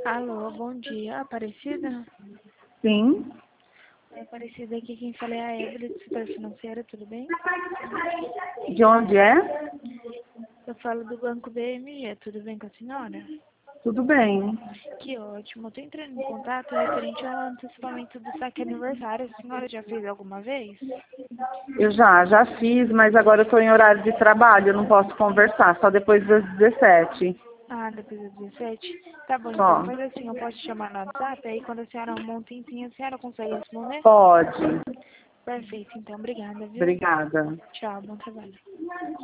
Alô, bom dia. Aparecida? Sim. É Aparecida aqui, quem fala é a Evelyn, do setor financeiro, tudo bem? De onde é? Eu falo do Banco BMG, tudo bem com a senhora? Tudo bem. Que ótimo. Eu tô entrando em contato referente ao antecipamento do saque aniversário. A senhora já fez alguma vez? Eu já fiz, mas agora eu estou em horário de trabalho, eu não posso conversar, só depois das 17. Ah, depois das 17? Tá bom, então Só. faz assim, eu posso te chamar no WhatsApp, aí quando a senhora arrumar um tempinho, a senhora consegue responder? Pode. Perfeito, então, obrigada, viu? Obrigada. Tchau, bom trabalho.